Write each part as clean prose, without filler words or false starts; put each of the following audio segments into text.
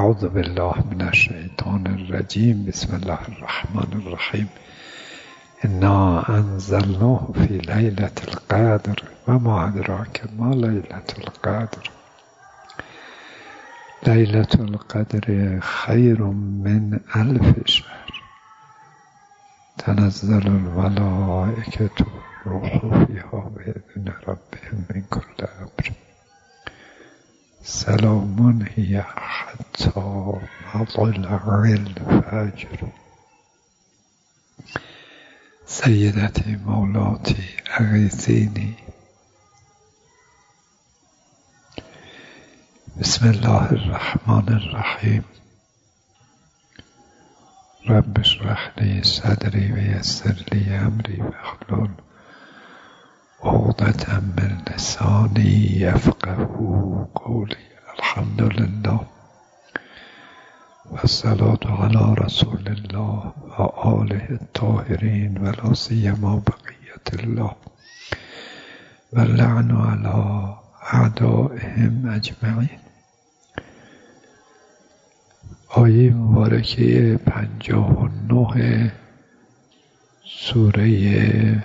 اعوذ بالله من الشیطان الرجیم. بسم الله الرحمن الرحیم. انا انزلناه فی لیلة القدر و ما ادراک ما لیلة القدر. لیلة القدر خیر من 1000 شهر. تنزل الملائکة والروح فیها بإذن ربهم من کل امر. سلام هی حتی مطلع الفجر. سیدتی مولاتی اغیثینی. بسم الله الرحمن الرحیم. رب اشرح لی صدری و یسر لی امری واحلل عقدة من لسانی یفقهوا قولی. الحمد لله و الصلاة علی رسول الله و آله الطاهرین و لا سیما بقیة الله و اللعن علی اعدائهم اجمعین. آیه مبارکه 59 سوره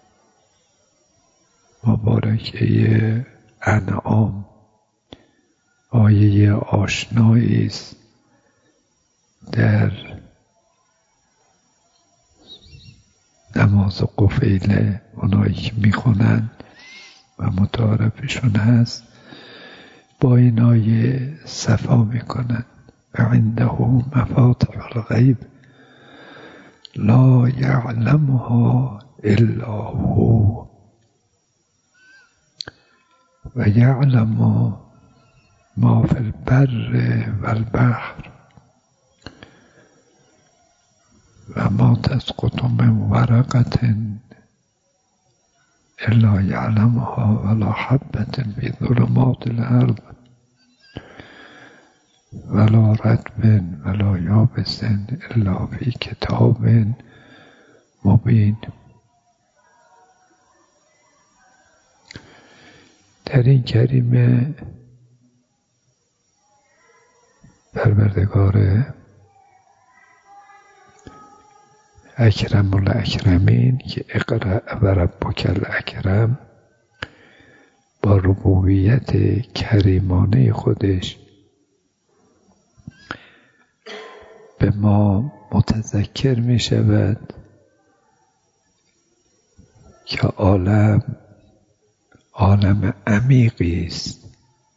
مبارکه انعام آیه آشنایی است در نماز قفیله. اونایی که میخونن و متعارفشون هست با این آیه صفا میکنن. و عنده مفاتح الغیب لا یعلمها الا هو و یعلم ما فی البر والبحر و ما تسقط من ورقة الا یعلمها ولا حبة فی ظلمات الارض ولا رطب ولا یابس الا فی کتاب مبین. در این کریمه پروردگار اکرم الاکرمین که اقرأ و ربک الاکرم با ربوبیت کریمانه خودش به ما متذکر می شود که عالم عمیقی است،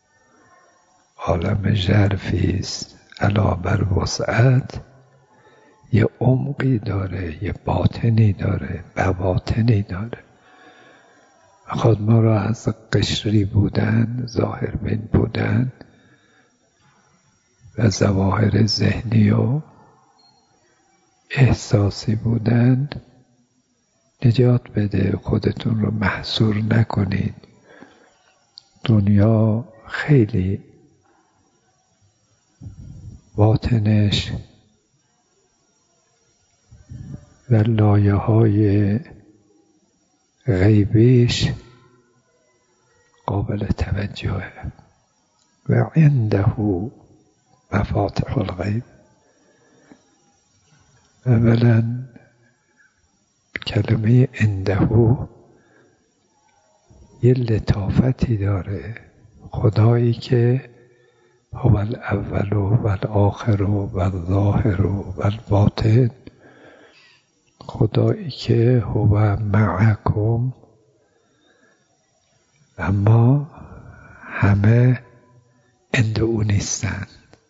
عالم ژرفی است، علا بر وسعت یه عمقی داره، یه باطنی داره، بواطنی داره. خود ما را از قشری بودن، ظاهر بین بودن و ظواهر ذهنی و احساسی بودن نجات بده. خودتون رو محصور نکنید. دنیا خیلی باطنش و لایه های غیبیش قابل توجهه. و عنده مفاتح الغیب. اولا کلمه عنده یه لطافتی داره. خدایی که هو الاول و الاخر و الظاهر و الباطن، خدایی که هو معکم، اما همه عند او نیستن.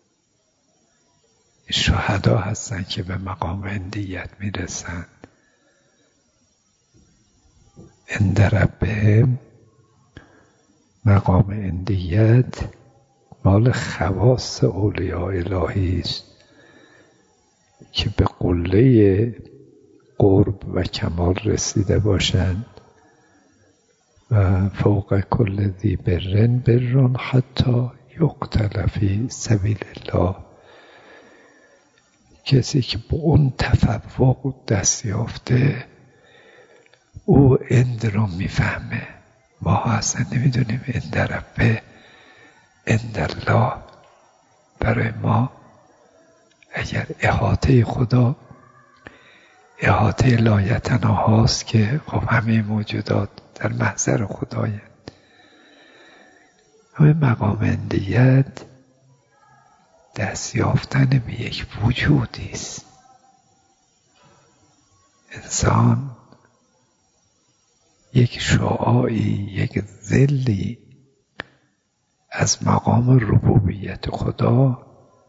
شهدا هستن که به مقام عندیت میرسن. عند ربهم مقام عندیت مال خواص اولیاء الهی است که به قله قرب و کمال رسیده باشند. و فوق کل ذی بر حتی یقتل فی سبیل الله. کسی که به اون تفوق دست یافته او عند رو میفهمه. ما اصلا نمیدونیم عند ربه عند الله برای ما اگر احاطه خدا احاطه لایتناهاست که خب همه موجودات در محضر خدایند، همه مقام اندیت دست یافتن به یک وجودی است. انسان یک شعاعی، یک ظلی از مقام ربوبیت خدا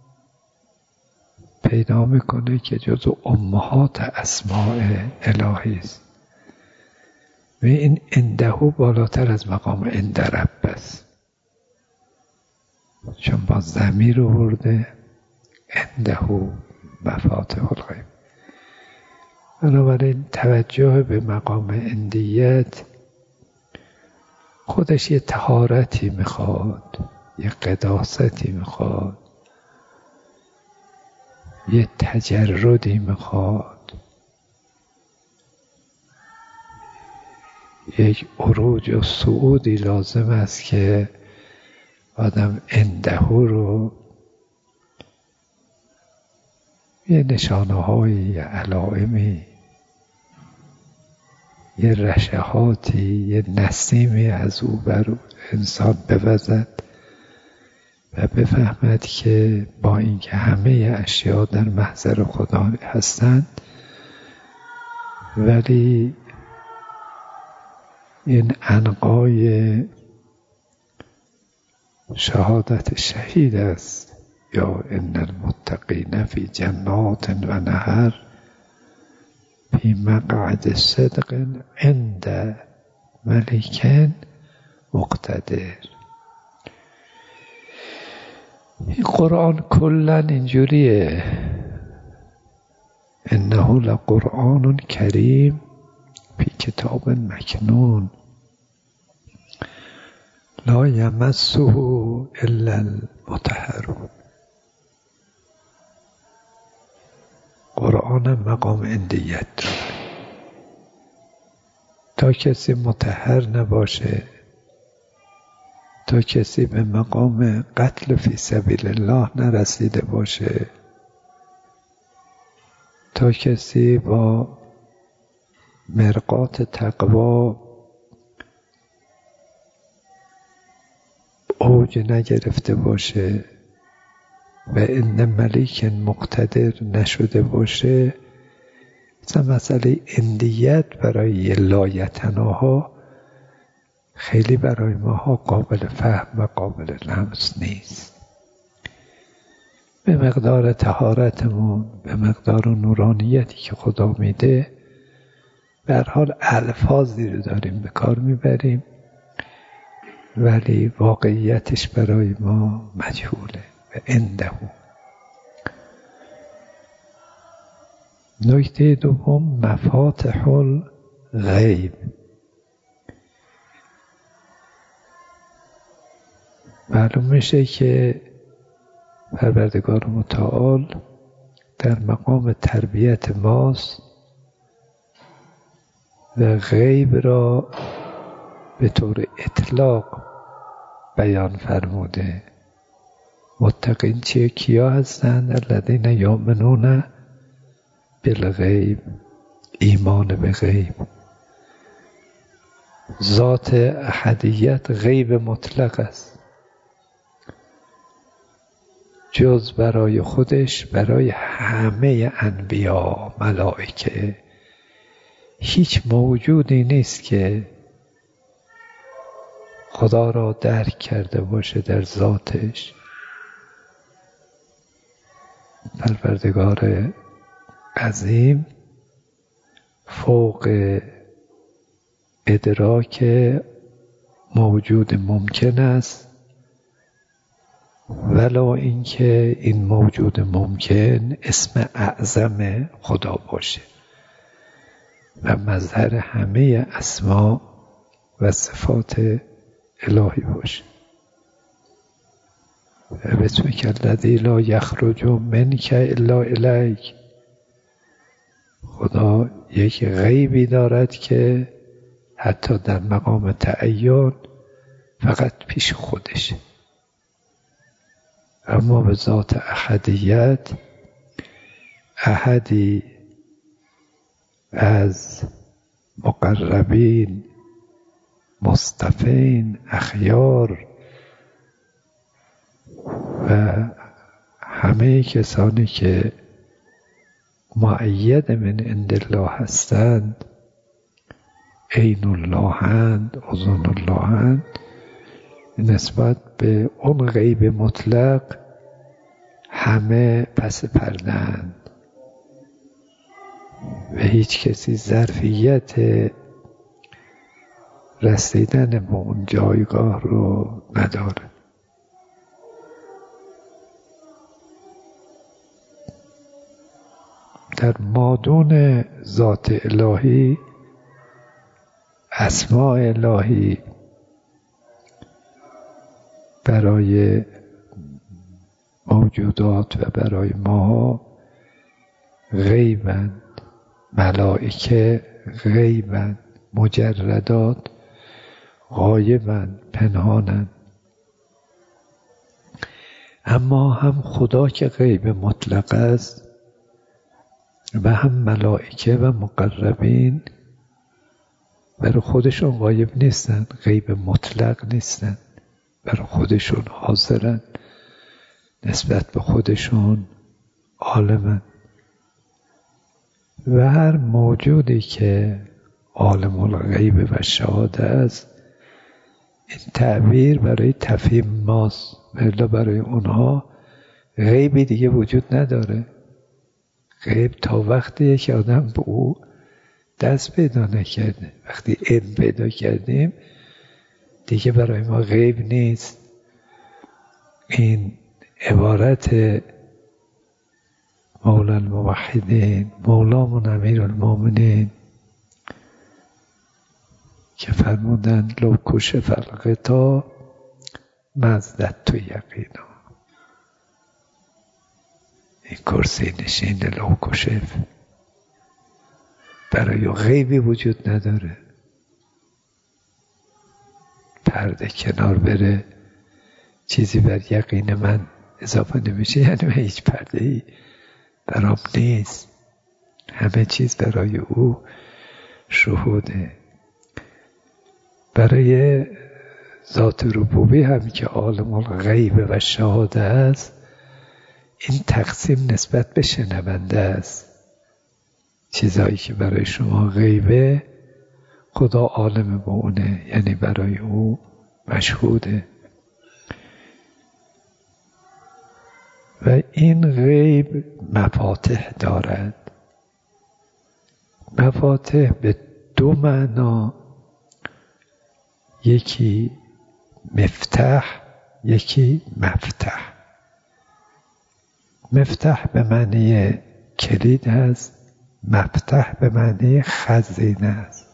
پیدا میکنه که جزو امهات اسماء الهی است و این اندهو بالاتر از مقام عند رب است، چون با ضمیر آورده اندهو مفاتح الغیب. بنابراین توجه به مقام عندیت خودش یه طهارتی میخواد، یه قداستی میخواد، یه تجردی میخواد، یک عروج و صعودی لازم است که آدم اندهو رو یه نشانه هایی، یه علائمی، یه رشحاتی، یه نسیمی از او بر انسان بوزد و بفهمد که با اینکه همه اشیا در محضر خدا هستند ولی این عنقای شهادت شهید است، یا ان المتقین فی جنات و نهر فی مقعد صدق عند ملک مقتدر. این قرآن کلا اینجوریه، انه لقرآن کریم فی کتاب مکنون لا یمسه الا المطهرون. قرآن مقام عندیت داره، تا کسی مطهر نباشه، تا کسی به مقام قتل فی سبیل الله نرسیده باشه، تا کسی با مرقات تقوا اوج نگرفته باشه و ان ملیک مقتدر نشده باشه، مثلا مسئله عندیت برای لایتناها خیلی برای ماها قابل فهم و قابل لمس نیست. به مقدار طهارتمون، به مقدار نورانیتی که خدا میده، به هر حال الفاظی رو داریم به کار میبریم ولی واقعیتش برای ما مجهوله و عندهو. نکته دوم مفاتح الغیب. معلوم میشه که پروردگار متعال در مقام تربیت ماست و غیب را به طور اطلاق بیان فرموده. متقین چیه؟ کیا هستند؟ الذین یؤمنون بالغیب، ایمان به غیب. ذات احدیت غیب مطلق است، جز برای خودش، برای همه انبیا، ملائکه، هیچ موجودی نیست که خدا را درک کرده باشه در ذاتش. پروردگار عظیم فوق ادراک موجود ممکن است، ولو اینکه این موجود ممکن اسم اعظم خدا باشه و مظهر همه اسما و صفات الهی باشه. بسمک الذی لا یخرج منک الا الیک. خدا یک غیبی دارد که حتی در مقام تعین فقط پیش خودشه، اما به ذات احدیت احدی از مقربین مصطفین اخیار و همه کسانی که مؤید من عند الله هستند، عین الله اند، اذن الله اند، نسبت به اون غیب مطلق همه پس پرده اند و هیچ کسی ظرفیت رسیدن به اون جایگاه رو نداره. در مادون ذات الهی، اسماء الهی برای موجودات و برای ما غیبند، ملائکه غیبند، مجردات غایبند، پنهانند. اما هم خدا که غیب مطلق است و هم ملائکه و مقربین برای خودشون غایب نیستن، غیب مطلق نیستن، برای خودشون حاضرن، نسبت به خودشون عالمن. و هر موجودی که عالم الغیب و شهاده است، این تعبیر برای تفهیم ماست، ولی برای اونها غیبی دیگه وجود نداره. غیب تا وقتیه که آدم به او دست پیدا نکرده. وقتی علم پیدا کردیم دیگه برای ما غیب نیست. این عبارت مولا الموحدین، مولامون امیرالمومنین که فرمودند لو کشف الغطا ما ازددت یقینا. این کرسی نشین لو کشف برای غیبی وجود نداره. پرده کنار بره، چیزی بر یقین من اضافه نمیشه، یعنی من هیچ پرده‌ای برام نیست، همه چیز برای او شهوده. برای ذات ربوبی هم که عالم الغیب و شهاده است، این تقسیم نسبت به شنونده است. چیزایی که برای شما غیبه خدا عالم با اونه، یعنی برای او مشهوده. و این غیب مفاتح دارد. مفاتح به دو معنا، یکی مفتاح، یکی مفتح. مفتاح به معنی کلید هست، مفتح به معنی خزینه است.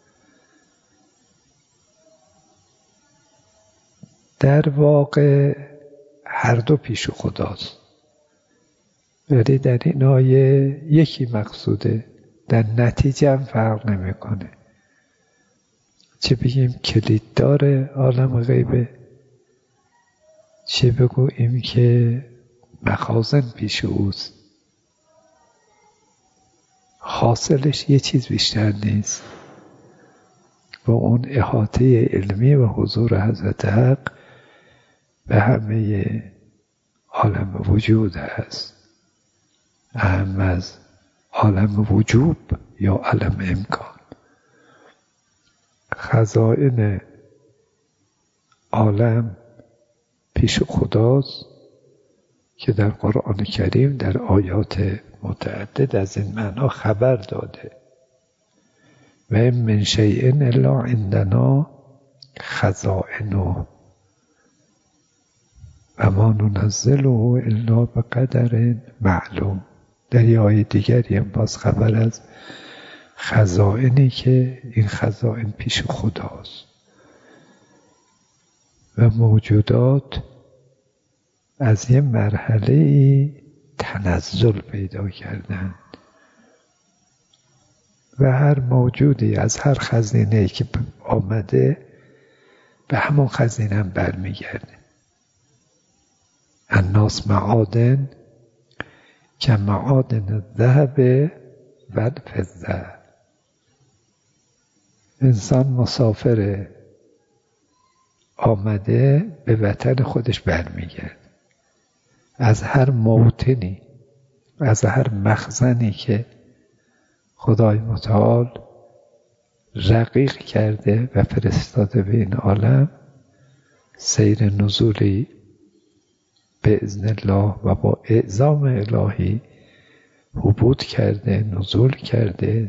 در واقع هر دو پیش خداست، ولی در این آیه یکی مقصوده، در نتیجه هم فرق نمیکنه. چه بگیم کلید داره عالم غیبه، چه بگوییم که مخازن پیش اوست. حاصلش یه چیز بیشتر نیست. با اون احاطه علمی و حضور حضرت حق به همه عالم وجود هست، اهم از عالم وجوب یا عالم امکان. خزائن عالم پیش خداست که در قرآن کریم در آیات متعدد از این معنا خبر داده. و من شیء الا عندنا خزائنه و ما ننزله الا بقدر معلوم. در یه آیه دیگری هم باز خبر از خزائنی که این خزائن پیش خداست و موجودات از یه مرحله تنزل پیدا کردند و هر موجودی از هر خزینه‌ای که آمده به همون خزینه هم برمیگرده. الناس معادن که معادن الذهب و الفضه. انسان مسافر آمده به وطن خودش برمیگرد، از هر موطنی، از هر مخزنی که خدای متعال رقیق کرده و فرستاده به این عالم، سیر نزولی به اذن الله و با اعزام الهی هبوط کرده، نزول کرده،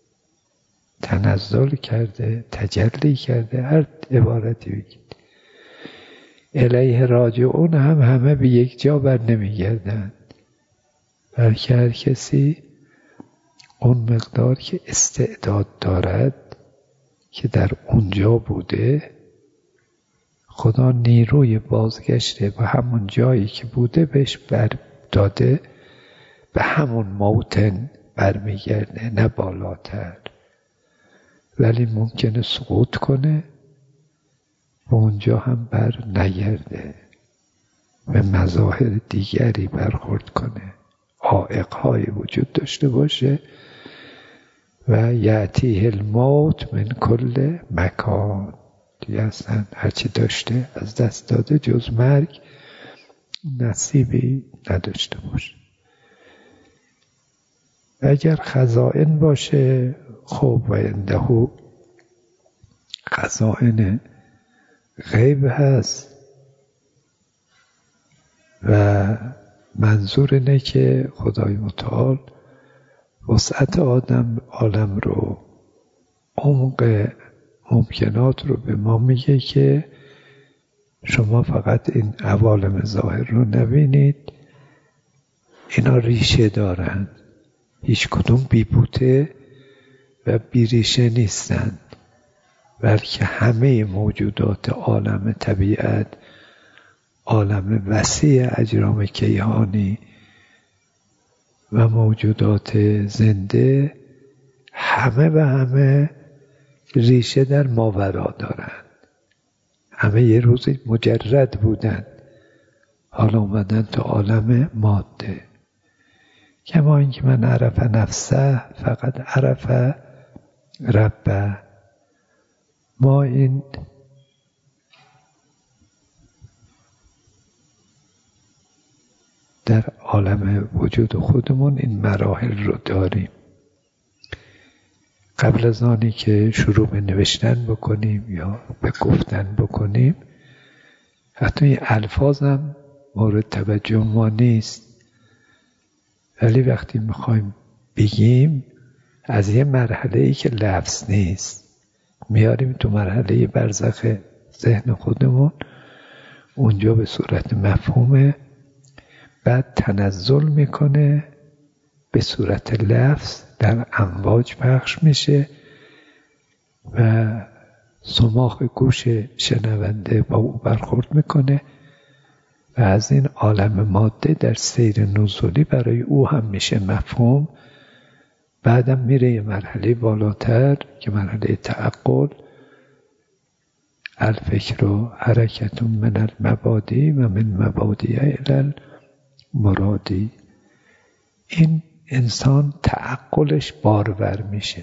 تنزل کرده، تجلی کرده، هر عبارتی بگید. الیه راجعون هم همه به یک جا بر نمیگردند، بلکه هر کسی اون مقدار که استعداد دارد که در اونجا بوده، خدا نیروی بازگشته به همون جایی که بوده بهش داده، به همون موطن برمیگرده، نه بالاتر. ولی ممکنه سقوط کنه و اونجا هم بر نگرده، به مظاهر دیگری برخورد کنه، عائق‌های وجود داشته باشه و یأتیه الموت من کل مکان، دیگه اصلا هرچی داشته از دست داده، جز مرگ نصیبی نداشته باشه. اگر خزائن باشه، خب و عنده خزائن غیب هست و منظور اینه که خدای متعال وسعت عالم رو، عمق ممکنات رو به ما میگه که شما فقط این عوالم ظاهر رو نبینید، اینا ریشه دارن، هیچ کدوم بی بوته و بی ریشه نیستن، بلکه همه موجودات عالم طبیعت، عالم وسیع اجرام کیهانی و موجودات زنده، همه و همه ریشه در ماورا دارن. همه یه روزی مجرد بودن، حالا اومدن تو عالم ماده. کما اینکه من عرف نفسه فقط عرف ربه. ما این در عالم وجود خودمون این مراحل رو داریم. قبل از آنی که شروع به نوشتن بکنیم یا به گفتن بکنیم، حتی این الفاظ هم مورد توجه ما نیست، ولی وقتی میخوایم بگیم از یه مرحله‌ای که لفظ نیست میاریم تو مرحله برزخ ذهن خودمون، اونجا به صورت مفهومه، بعد تنزل میکنه به صورت لفظ، در امواج پخش میشه و صماخ گوش شنونده با او برخورد میکنه و از این عالم ماده در سیر نزولی برای او هم میشه مفهوم. بعدم میره یه مرحله بالاتر که مرحله تعقل، الفکر و حرکت من المبادی و من مبادی الی المرادی. این انسان تعقلش بارور میشه،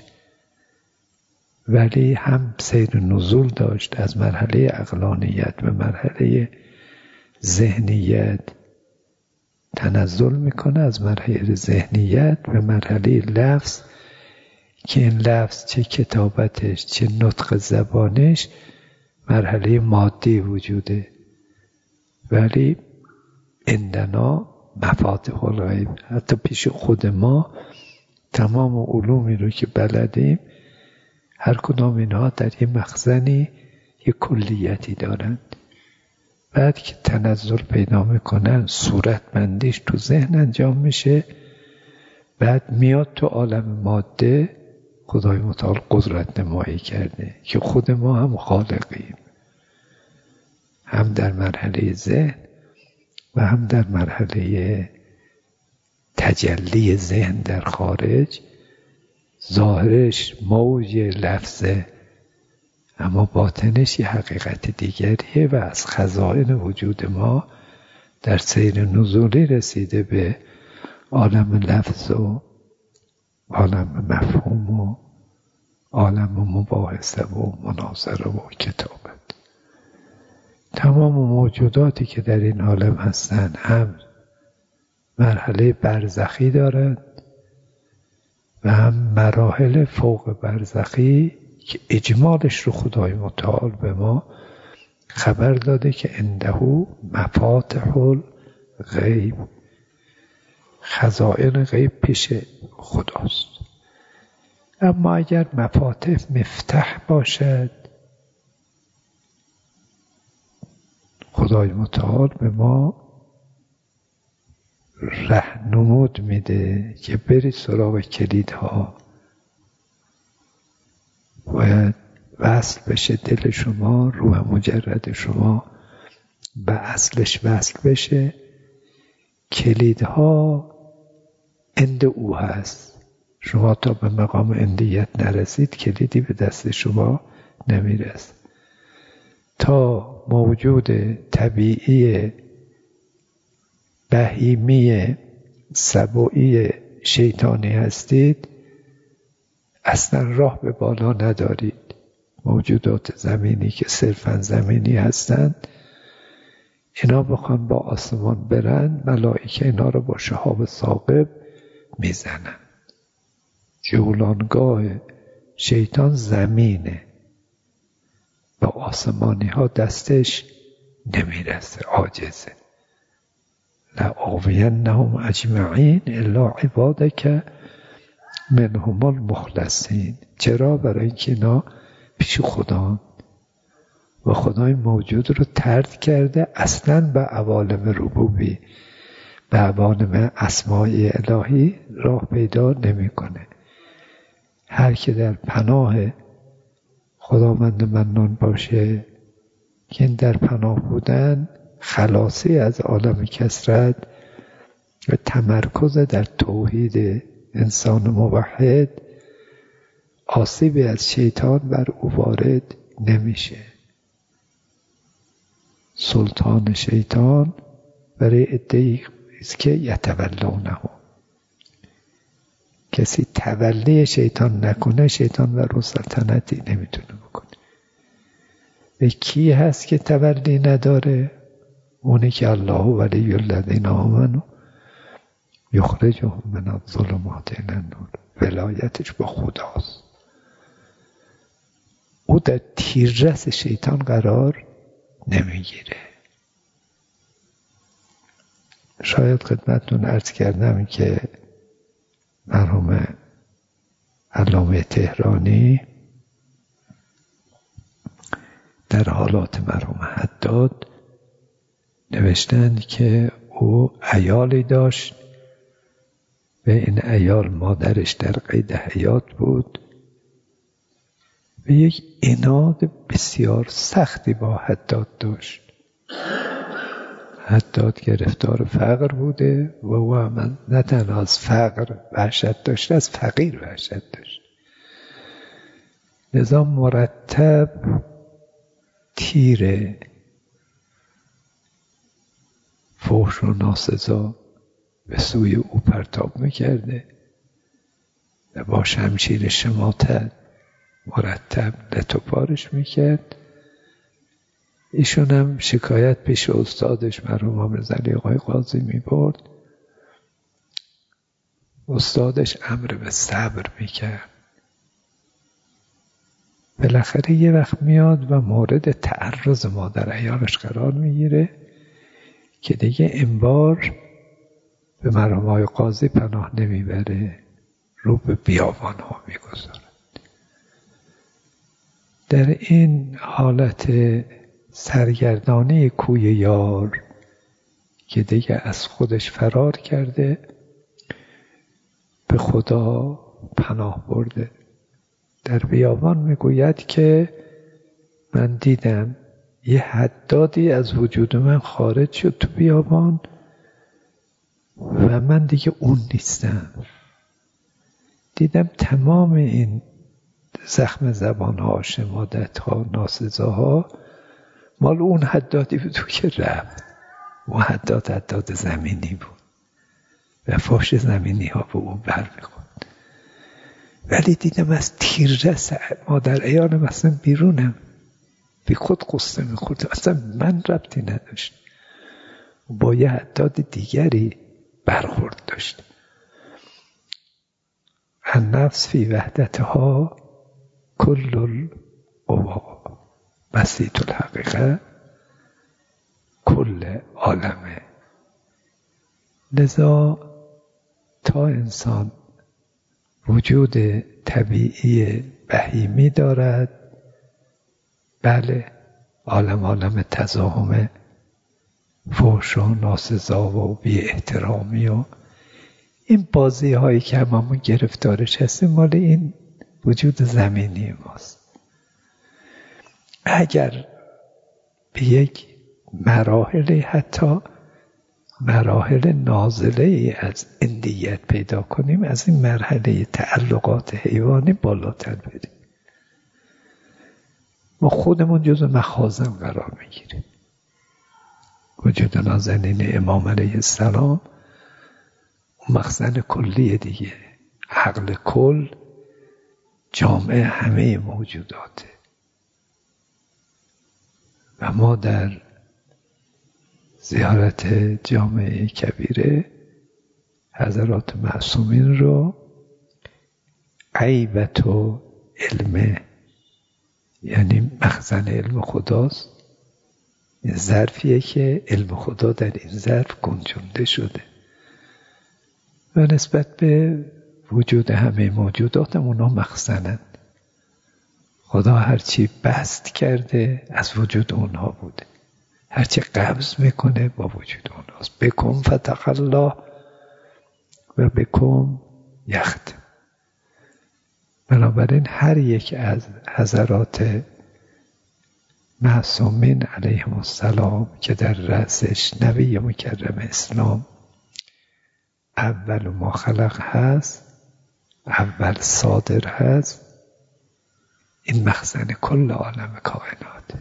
ولی هم سیر نزول داشت، از مرحله عقلانیت به مرحله ذهنیت تنزل میکنه، از مرحله ذهنیت به مرحله لفظ که این لفظ چه کتابتش چه نطق زبانش مرحله مادی وجوده، ولی عندنا مفاتیح الغیب. حتی پیش خود ما تمام علومی رو که بلدیم، هر کدام اینها در یه مخزنی یه کلیتی دارند. بعد که تنزل پیدا میکنن، صورت بندیش تو ذهن انجام میشه، بعد میاد تو عالم ماده. خدای متعال قدرت نمایی کرده که خود ما هم خالقیم، هم در مرحله ذهن و هم در مرحله تجلی ذهن در خارج. ظاهرش موج لفظه، اما باطنش یه حقیقت دیگریه و از خزائن وجود ما در سیر نزولی رسیده به عالم لفظ و عالم مفهوم و عالم مباحثه و مناظره و کتابت. تمام موجوداتی که در این عالم هستند هم مرحله برزخی دارند و هم مراحل فوق برزخی که اجمالش رو خدای متعال به ما خبر داده که عنده مفاتح الغیب، خزائن غیب پیش خداست. اما اگر مفاتح مفتح باشد، خدای متعال به ما راهنمود میده که برید سراغ کلیدها، باید وصل بشه دل شما، روح مجرد شما به اصلش وصل بشه. کلیدها عند او هست. شما تا به مقام عندیت نرسید کلیدی به دست شما نمیرسه. تا موجود طبیعی بهیمی سبوعی شیطانی هستید، اصلا راه به بالا ندارید. موجودات زمینی که صرفا زمینی هستند، اینا بخوان با آسمان برن، ملائکه اینا رو با شهاب ثاقب میزنن. جولانگاه شیطان زمینه، با آسمانی ها دستش نمیرسه، عاجزه. لآوینهم اجمعین الا عبادک منهم المخلصین. چرا؟ برای اینکه اینا پیش خدا و خدای موجود رو طرد کرده، اصلا به عوالم ربوبی، به عوالم اسماء الهی راه پیدا نمیکنه. هر که در پناه خداوند منان باشه، که این در پناه بودن خلاصی از عالم کثرت و تمرکز در توحید انسان موحد، آسیبی از شیطان بر او وارد نمیشه. سلطان شیطان برای عده‌ای است که یتولونه، کسی تولی شیطان نکنه، شیطان بر او سلطنتی نمیتونه بکنه. به کی هست که تولی نداره؟ اونی که الله ولی الذین آمنوا یخرجهم من الظلمات الی النور. ولایتش با خداست. او در تیررس شیطان قرار نمیگیره. شاید خدمتتون عرض کردم که مرحوم علامه تهرانی در حالات مرحوم حداد نوشتند که او عیالی داشت و این عیال مادرش در قید حیات بود و یک عناد بسیار سختی با حداد داشت. حداد گرفتار فقر بوده و او هم نه تنها از فقر وحشت داشته، از فقیر وحشت داشت. لذا مرتب تیر فحش و ناسزا به سوی او پرتاب میکرده و با شمشیر شماتت مرتب لتوپارش میکرد. ایشون هم شکایت پیش استادش مرحوم امیرزعلی آقای قاضی میبرد. استادش امر به صبر میکرد. بالاخره یه وقت میاد و مورد تعرض مادر عیالش قرار میگیره که دیگه انبار به مرحوم آقای قاضی پناه نمیبره، رو به بیابان ها میگذاره. در این حالت سرگردانی کوی یار که دیگه از خودش فرار کرده، به خدا پناه برده. در بیابان میگوید که من دیدم یه حدادی از وجود من خارج شد تو بیابان و من دیگه اون نیستم. دیدم تمام این زخم زبانها، شمادتها، ناسزاها مال اون حدادی بود که رفت. اون حداد زمینی بود و فحش زمینی ها به او برمیخورد. ولی دیدم از تیررس مادر عیالم اصلا بیرونم، بی خود قصه میخورد، اصلا من ربطی نداشت، با یه حداد دیگری برخورد داشت. النفس فی وحدتها کل القوا بسیط الحقیقه کل عالمه. لذا تا انسان وجود طبیعی بهیمی دارد، بله عالم تزاهم فحش و ناسزا و بی احترامی و این بازی هایی که هممون گرفتارش هستیم مال این وجود زمینی ماست. اگر به یک مراحل، حتی مراحل نازله ای از اندیت پیدا کنیم، از این مرحله تعلقات حیوانی بالاتر بریم، ما خودمون جزو مخازن قرار میگیریم. وجود نازنین امام علیه السلام مخزن کلی دیگه، عقل کل جامع همه موجوداته و ما در زیارت جامع کبیره حضرات معصومین رو عیبت و علم، یعنی مخزن علم خداست، این ظرفیه که علم خدا در این ظرف گنجونده شده و نسبت به وجود همه موجودات اونا مخزنند. خدا هرچی بست کرده از وجود اونها بوده، هرچی قبض میکنه با وجود اونهاست. بکن فتح الله و بکن یخت. بنابراین هر یک از حضرات معصومین علیهم السلام که در رأسش نبی مکرم اسلام اول ما خلق هست، اول صادر هست، این مخزن کل عالم کائنات.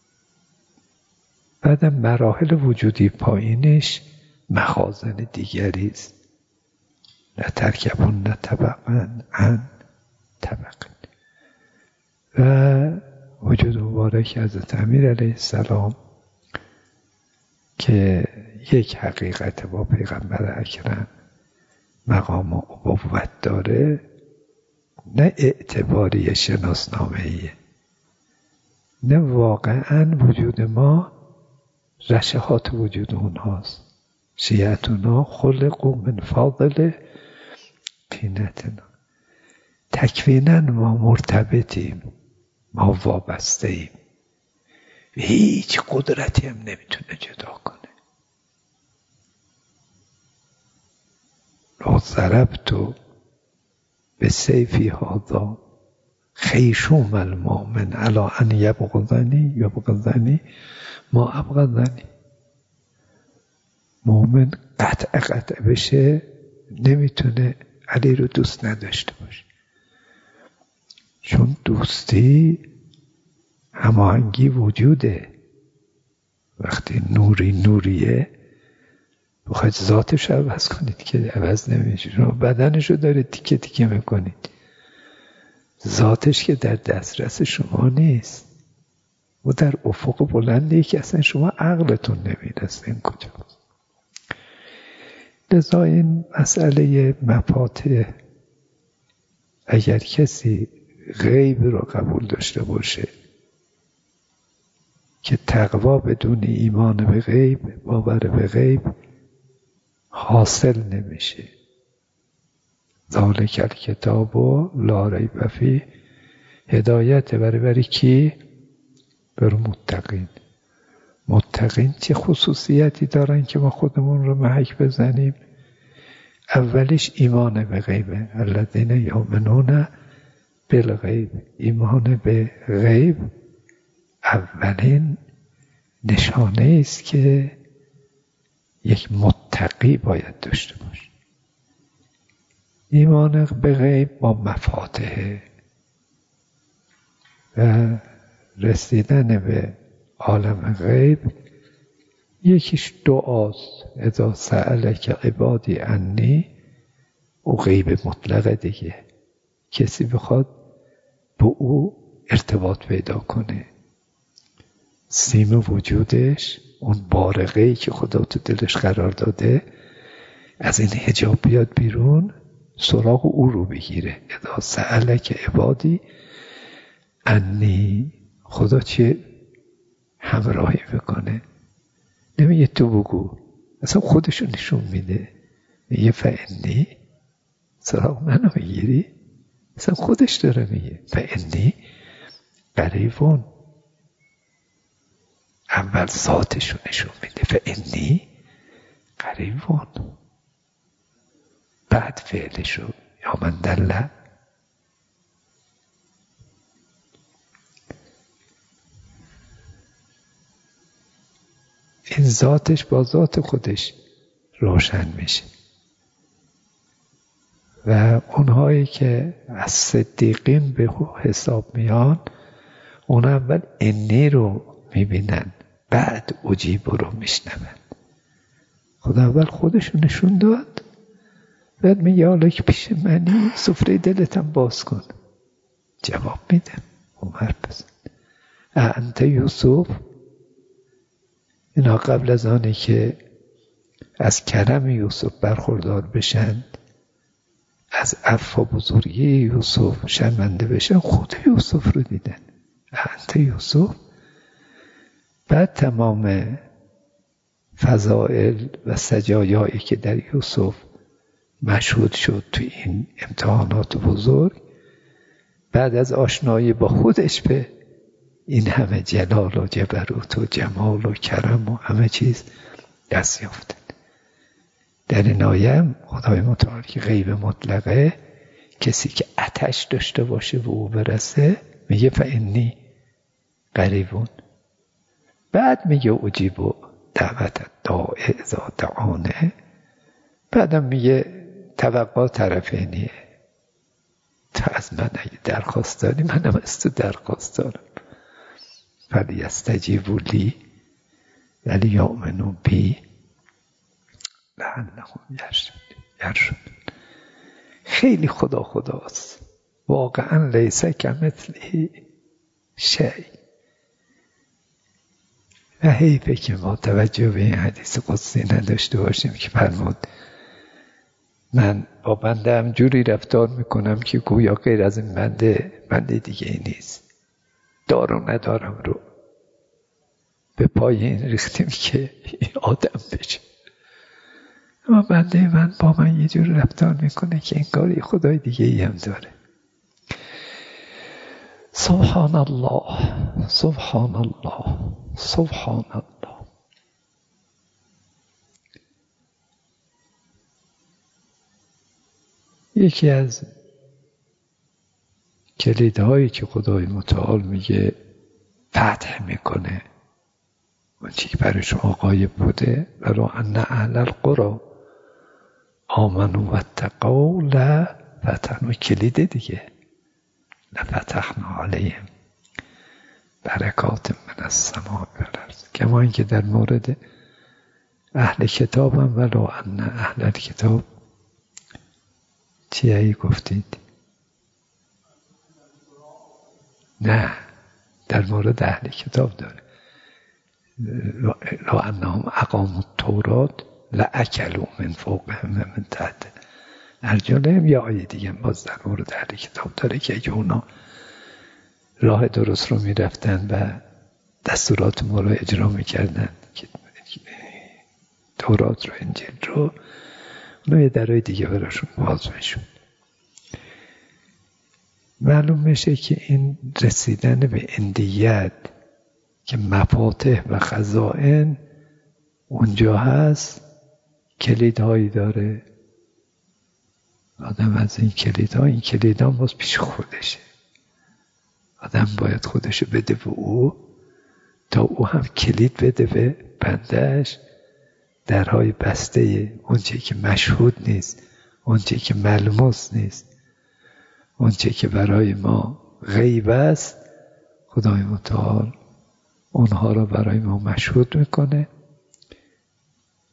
بعدم مراحل وجودی پایینش مخازن دیگری است. لترکبن طبقا عن طبق. و وجود مبارک حضرت امیر علیه السلام که یک حقیقت با پیغمبر اکرم مقام ابوت داره، نه اعتباری شناسنامه‌ایه، نه واقعا وجود ما رشحات وجود اونهاست. شیعتنا خلقوا من فاضل طینتنا. تکوینا ما مرتبطیم، ما وابسته ایم، هیچ قدرتی هم نمیتونه جدا کنه. لو ضربت به سیفی هذا خیشوم المؤمن علی ان یبغضنی ما ابغضنی. مؤمن قطع بشه نمیتونه علی رو دوست نداشته باشه، چون دوستی هماهنگی وجوده. وقتی نوریه بخواید ذاتش رو عوض کنید که عوض نمیشه. شما بدنش رو دارید تیکه تیکه میکنید، ذاتش که در دسترس شما نیست، و در افق بلندی که اصلا شما عقلتون نمیرسه این کجاست. لذا این مسئله مفاتیح، اگر کسی غیب رو قبول داشته باشه که تقوا بدون ایمان به غیب، باور به غیب حاصل نمیشه. ذالک الکتاب لا ریب فیه هدایت برای کی؟ برای متقین. متقین چه خصوصیتی دارن که ما خودمون رو محک بزنیم؟ اولش ایمان به غیبه. الذین یؤمنون بالغیب. ایمان به غیب اولین نشانه است که یک متقی باید داشته باشه. ایمان به غیب با مفاتیح و رسیدن به عالم غیب یکیش دعاست، اذا سألک عبادی عنی، او غیب مطلقه دیگه. کسی بخواد با او ارتباط پیدا کنه، سیم وجودش، اون بارقه‌ای که خدا تو دلش قرار داده، از این حجاب بیاد بیرون، سراغ او رو بگیره. اذا سألک عبادی عنی، خدا چه همراهی بکنه، نمیگه تو بگو، اصلا خودشو نشون میده، میگه فانی، سراغ منو بگیری، اصلا خودش داره میگه فانی قریبون. اول ذاتشو نشون میده، فانی قریبون، بعد فعلشو، یا من دله. این ذاتش با ذات خودش روشن میشه. و اونهایی که از صدیقین به حساب میان، اون اول انی رو میبینن، بعد اجیب رو میشنون. خدا اول خودشو نشون داد، بعد میگه حالا که پیش منی، سفره دلتم باز کن، جواب میدم، عمر بزن. انت یوسف. اینا قبل از آنی که از کرم یوسف برخوردار بشن، از عفو و بزرگی یوسف شرمنده بشن، خود یوسف رو دیدن. انت یوسف. بعد تمام فضائل و سجایایی که در یوسف مشهود شد تو این امتحانات بزرگ، بعد از آشنایی با خودش به این همه جلال و جبروت و جمال و کرم و همه چیز دست یافتن. در این آیه هم خدای متعال که غیب مطلقه، کسی که آتش داشته باشه به او برسه، میگه فانی قریبون. بعد میگه اجیب دعوت داعی اذا دعانه. بعدم میگه توقع طرفینیه، تو از من اگه درخواست داری، منم از تو درخواست دارم. فلیستجیبوا لی ولیؤمنوا بی لعلهم یرشدون. خیلی خداست، واقعا لیس کمثله شیء. و حیفه که ما توجه به این حدیث قدسی نداشته باشیم که فرمود من با بنده هم جوری رفتار میکنم که گویا غیر از این بنده دیگه ای نیست. دارم ندارم رو به پای این ریختیم که آدم بشه. اما بنده من با من یه جور رفتار میکنه که انگار خدای دیگه ای هم داره. سبحان الله، سبحان الله، سبحان الله. یکی از کلیدهایی که خدای متعال میگه فتح میکنه، اون چی که برای شما غایب بوده، ولو ان اهل القری آمنوا واتقوا لفتحنا، کلیده دیگه، لفتحنا علیهم برکات من السماء والارض. کما اینکه در مورد اهل کتاب هم ولو ان اهل الکتاب چیایی گفتید؟ نه، در مورد اهل کتاب داره، لو انهم اقاموا التوراة لاکلوا من فوقهم و من تحت ارجلهم. یا آیه دیگه باز در مورد اهل کتاب داره که اگه اونا راه درست رو میرفتن و دستورات ما رو اجرا میکردن، که تورات رو، انجیل رو، اونا یه درهای دیگه براشون باز میشون. معلوم میشه که این رسیدن به اندیت که مفاتح و خزائن اونجا هست، کلیدهایی داره. آدم از این کلیدها باز پیش خودشه. آدم باید خودشو بده به او تا او هم کلید بده به بندهش. درهای بسته، اونچه که مشهود نیست، اونچه که ملموس نیست، اونچه که برای ما غیب است، خدای متعال اونها را برای ما مشهود میکنه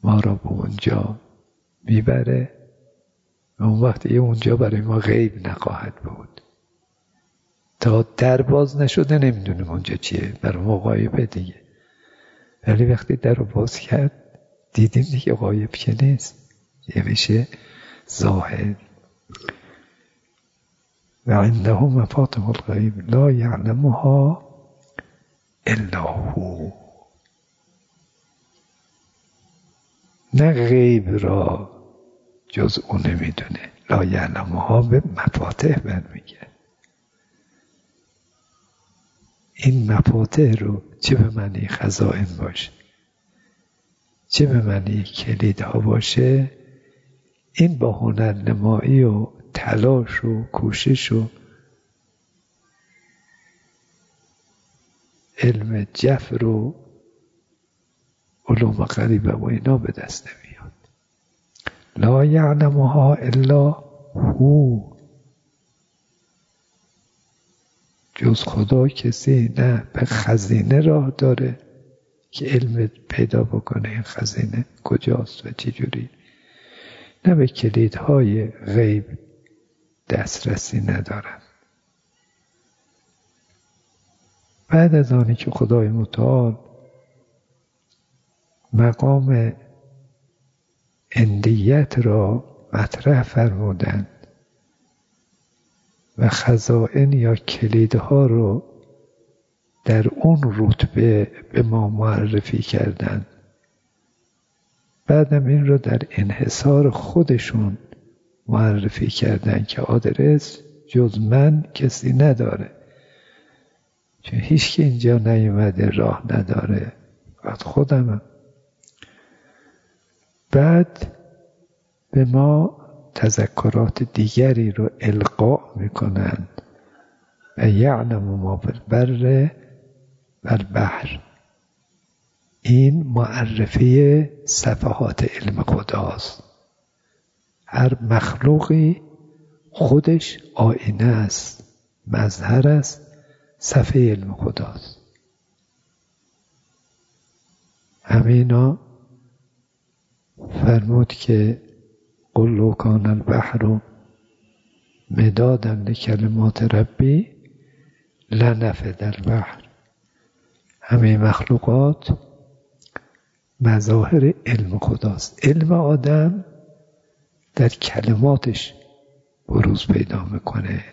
ما را به اونجا میبره و اون وقت اونجا برای ما غیب نخواهد بود. تا در باز نشده نمیدونیم اونجا چیه، برای ما غایبه دیگه. ولی وقتی در رو باز کرد دیدیم دیگه غایب که نیست، یه میشه ظاهر. و عنده مفاتح الغیب لا یعلمها الا هو. نه غیب را جز او نمیدونه. لا یعلمها به مفاتح برمیگرد. این مفاتح رو چه به معنی خزائن باشه، چه به معنی کلیدها باشه، این با هنرنمایی و تلاش و کوشش و علم جفر و علوم غریبه و اینا به دست نمیاد. لا یعلمها الا هو. جز خدا کسی نه به خزینه راه داره که علم پیدا بکنه این خزینه کجاست و چجوری، نه به کلیدهای غیب دسترسی ندارن. بعد از آنی که خدای متعال مقام اندیت را مطرح فرمودند و خزائن یا کلیدها رو در اون رتبه به ما معرفی کردند، بعدم این رو در انحصار خودشون معرفی کردن که آدرس جز من کسی نداره، چون هیچ که اینجا نیومده راه نداره، فقط خودمم. بعد به ما تذکرات دیگری رو القا میکنند و یعلم ما فی البر و البحر. این معرفی صفحات علم خداست. هر مخلوقی خودش آینه است، مظهر است، صفحه علم خداست. همینا فرمود که قل لو کان البحر مدادا لکلمات ربی لنفد البحر. همه مخلوقات مظاهر علم خداست. علم آدم در کلماتش بروز پیدا میکنه.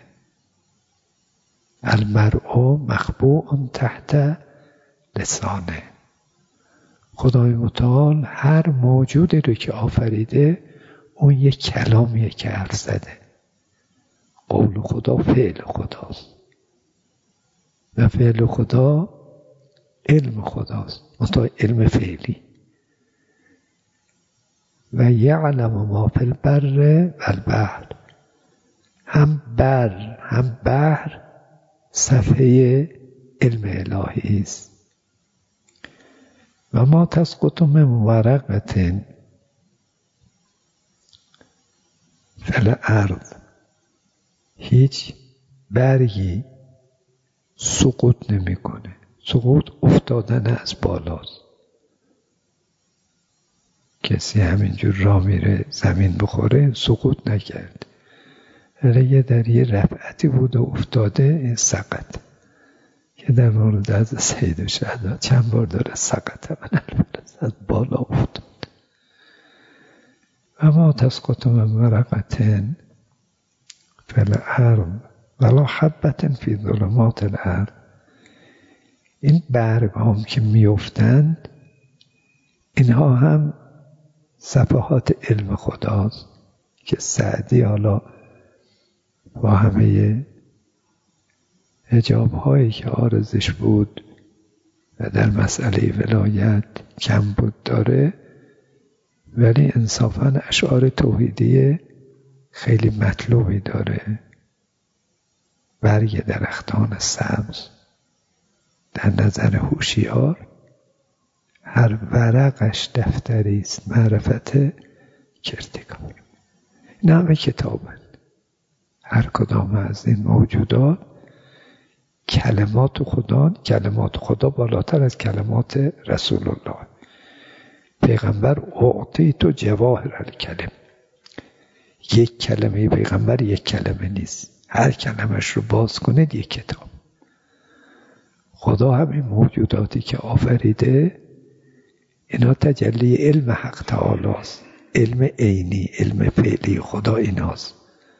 المرء مخبوء تحت لسانه. خدای متعال هر موجودی رو که آفریده اون یک کلامیه که حرف زده. قول خدا فعل خداست و فعل خدا علم خداست، منتها علم فعلی. و یعلم ما فی البر و البحر. هم بر هم بحر صفحه علم الهی است. و ما تسقط من ورقة فی الارض. هیچ برگی سقوط نمیکنه. سقوط افتادن از بالاست. کسی همینجور راه میره زمین بخوره سقوط نکرد، ولی در یه رفعتی بود و افتاده، این سقط، که در مورد از سید شهدا چند بار داره سقط من الفلس، از بالا افتاد. و ما تسقط من ورقة فی الارض ولا حبة فی ظلمات الارض. این برگ هم که میافتند اینها هم صفحات علم خداست که سعدی حالا با همه حجاب هایی که عارضش بود و در مسئله ولایت کم بود داره، ولی انصافاً اشعار توحیدی خیلی مطلوبی داره. برگ درختان سبز در نظر هوشیار هر ورقش دفتری است معرفت کردگار. این همه کتابند. هر کدام از این موجودات کلمات خدا بالاتر از کلمات رسول الله. پیغمبر اعطیت جواهر الکلم. یک کلمه پیغمبر یک کلمه نیست، هر کلمش رو باز کنید یک کتاب. خدا همین موجوداتی که آفریده اینا تجلی علم حق تعالی است، علم عینی، علم فعلی خدا ایناست.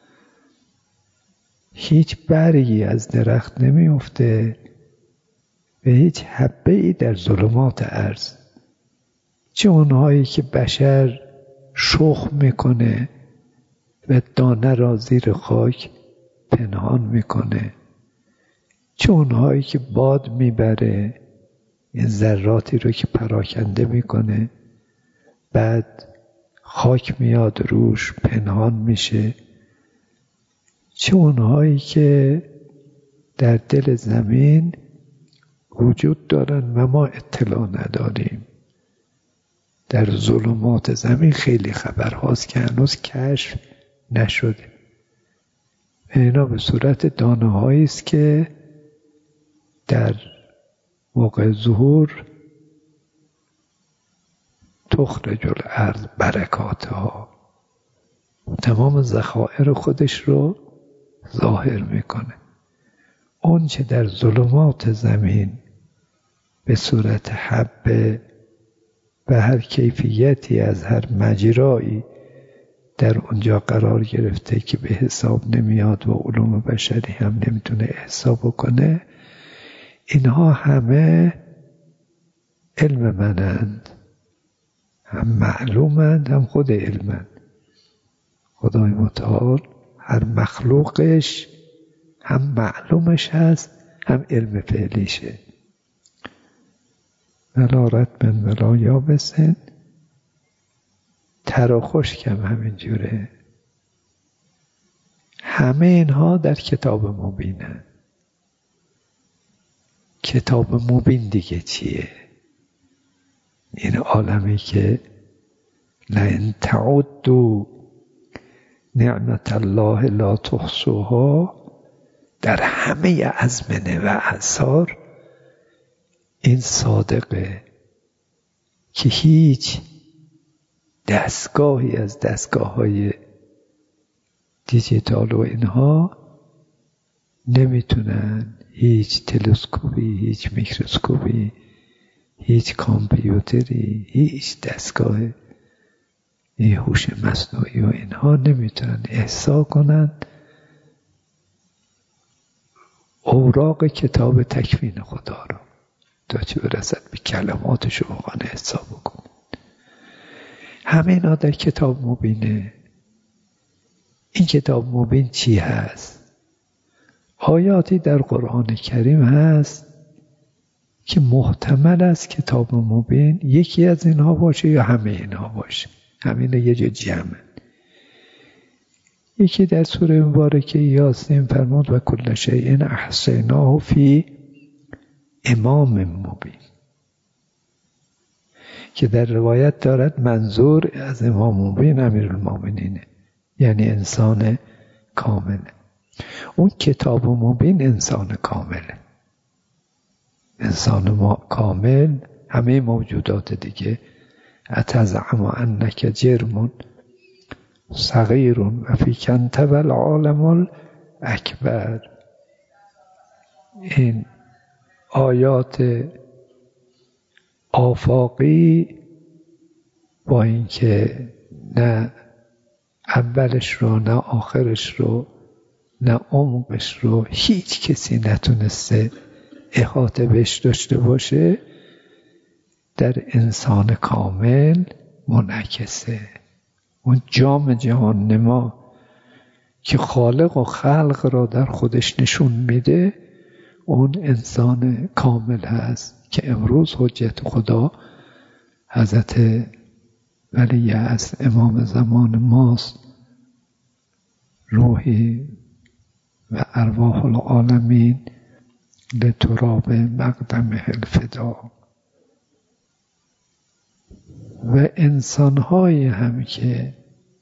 هیچ برگی از درخت نمیفته و هیچ حبه‌ای در ظلمات ارض، چه اونهایی که بشر شخم میکنه و دانه را زیر خاک پنهان میکنه، چه اونهایی که باد میبره این ذراتی رو که پراکنده میکنه، بعد خاک میاد روش پنهان میشه، چه اونهایی که در دل زمین وجود دارن و ما اطلاع نداریم. در ظلمات زمین خیلی خبرهاست که هنوز کشف نشده. اینا به صورت دانه هایی است که در موقع ظهور تخرج الارض برکاتها، تمام ذخایر خودش رو ظاهر میکنه. اون چه در ظلمات زمین به صورت حبه و هر کیفیتی از هر مجرایی در اونجا قرار گرفته که به حساب نمیاد و علوم بشری هم نمیتونه حساب کنه، اینها همه علم منند، هم معلومند هم خود علمند. خدای متعال هر مخلوقش هم معلومش هست هم علم فعلیشه. ولا رطب ولا یابس، تر و خشکم همین جوره. همه اینها در کتاب مبینه. کتاب مبین دیگه چیه؟ این عالمی که لئن تعدوا نعمت الله لا تحصوها، در همه ازمنه و اعصار این صادقه که هیچ دستگاهی از دستگاه‌های دیجیتال و اینها نمیتونن، هیچ تلسکوپی، هیچ میکروسکوپی، هیچ کامپیوتری، هیچ دستگاه هوش مصنوعی و اینها نمیتونن احصا کنن اوراق کتاب تکوین خدا رو تا چه برسد به کلماتش رو واقعا احصا بکنن. همه اینا در کتاب مبینه. این کتاب مبین چی هست؟ آیاتی در قرآن کریم هست که محتمل است کتاب مبین یکی از اینها باشه یا همه اینها باشه، همین یه جا جمع. یکی در سوره مبارکه یاسین فرمود و کل شیء احصیناه فی امام مبین، که در روایت دارد منظور از امام مبین امیرالمومنینه، یعنی انسان کامل. اون کتاب مبین انسان کامله. انسان کامل همه موجودات دیگه. اتزعم انک جرم صغیر و فیک انت والعالم الاکبر. این آیات آفاقی با اینکه نه اولش رو نه آخرش رو نه عمقش رو هیچ کسی نتونسته احاطه بهش داشته باشه، در انسان کامل منعکسه. اون جام جهان نما که خالق و خلق را در خودش نشون میده، اون انسان کامل هست که امروز حجت خدا حضرت ولی از امام زمان ماست، روحی و ارواح العالمین لتراب مقدمه الفدا. و انسان‌های هم که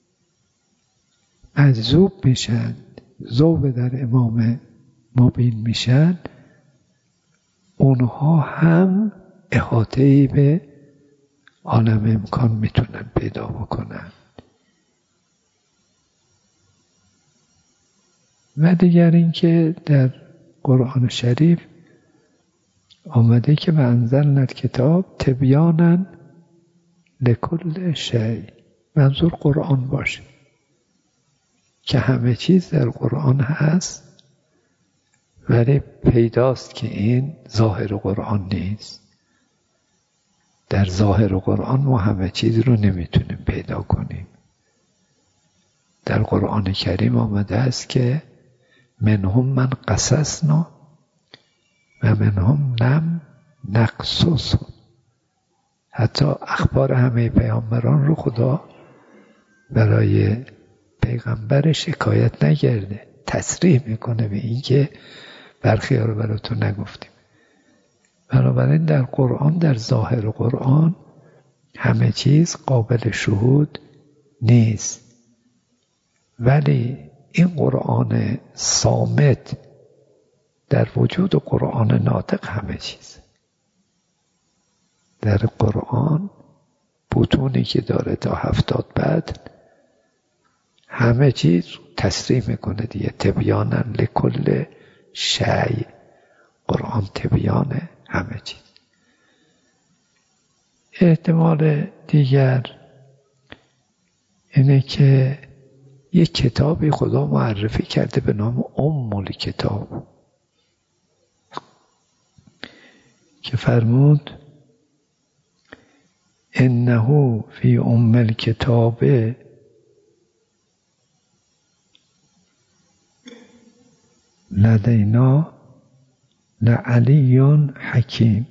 مجذوب میشن، ذوب در امام مبین میشن، اونها هم احاطه‌ای به عالم امکان میتونن پیدا بکنن. و دیگر اینکه در قرآن شریف آمده که و انزلنا الکتاب تبیانا لکل شیء، منظور قرآن باشه که همه چیز در قرآن هست، ولی پیداست که این ظاهر قرآن نیست. در ظاهر قرآن ما همه چیز رو نمیتونیم پیدا کنیم. در قرآن کریم آمده است که منهم من قصصنا و منهم لم نقصص. حتی اخبار همه پیامبران رو خدا برای پیغمبرش حکایت نکرده، تصریح میکنه به این که برخی ها رو براتون نگفتیم. بنابراین در قرآن، در ظاهر قرآن همه چیز قابل شهود نیست، ولی این قرآن صامت در وجود قرآن ناطق همه چیز. در قرآن بطونی که داره تا 70 بعد همه چیز تصریح میکنه دیگه. تبیانا لکل شیء، قرآن تبیانه همه چیز. احتمال دیگر اینه که یک کتابی خدا معرفی کرده به نام ام الکتاب که فرمود انه فی ام الکتاب لدینا لعلی حکیم.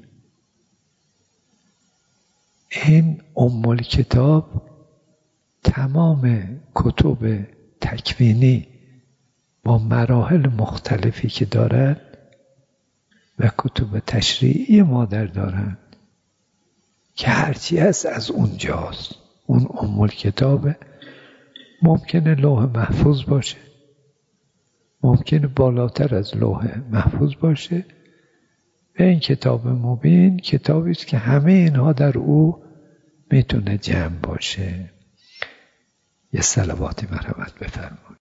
این ام الکتاب تمام کتب تکوینی با مراحل مختلفی که دارد و کتب تشریعی مادر دارند که هرچی هست از اونجاست. اون ام الکتاب ممکنه لوح محفوظ باشه، ممکنه بالاتر از لوح محفوظ باشه. و این کتاب مبین کتابی است که همه اینها در او میتونه جمع باشه. یه صلواتی مرحمت بفرمایید.